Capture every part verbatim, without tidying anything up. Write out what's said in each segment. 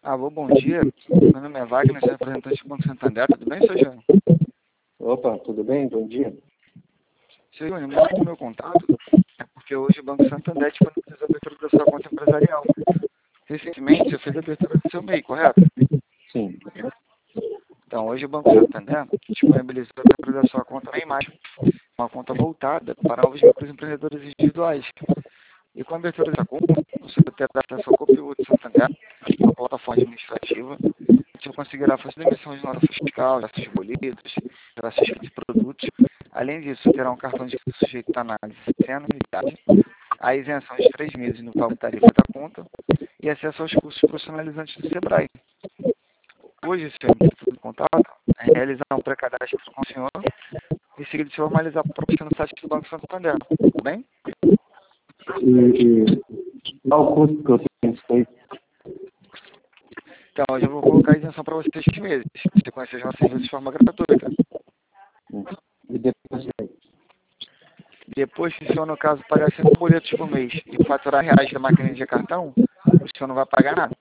Alô, bom dia. Meu nome é Wagner, sou representante do Banco Santander. Tudo bem, seu Júnior? Opa, tudo bem? Bom dia. Seu Júnior, o motivo do meu contato é porque hoje o Banco Santander disponibilizou a abertura da sua conta empresarial. Recentemente, você fez a abertura do seu M E I, correto? Sim. Então, hoje o Banco Santander disponibilizou a abertura da sua conta na imagem, uma conta voltada para novos microempreendedores individuais. E com a abertura dessa conta, você terá acesso ao conteúdo do Santander, uma plataforma administrativa, você conseguirá fazer emissão de nota fiscal, acessos de boletos, acessos de produtos. Além disso, terá um cartão de crédito sujeito à análise sem anuidade, a isenção de três meses no valor da tarifa da conta e acesso aos cursos profissionalizantes do Sebrae. Hoje, o senhor tem todo contato, é realizar um pré-cadastro com o senhor e seguir se formalizar a proposta no site do Banco Santander. Tudo bem? E, e qual o custo que eu tenho isso aí? Então, hoje eu vou colocar a isenção para vocês seis meses. Você conhece os nossos serviços de forma gratuita. E depois Depois, se o senhor, no caso, pagar cinco boletos por mês e faturar reais da máquina de cartão, o senhor não vai pagar nada.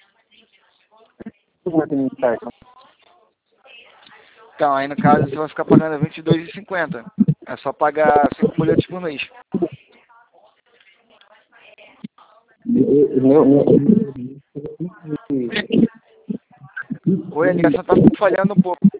tudo vai ter que estar. Então, aí no caso, você vai ficar pagando vinte e dois reais e cinquenta centavos. É só pagar cinco boletos por mês. Meu, meu, Oi, a ligação está falhando um pouco.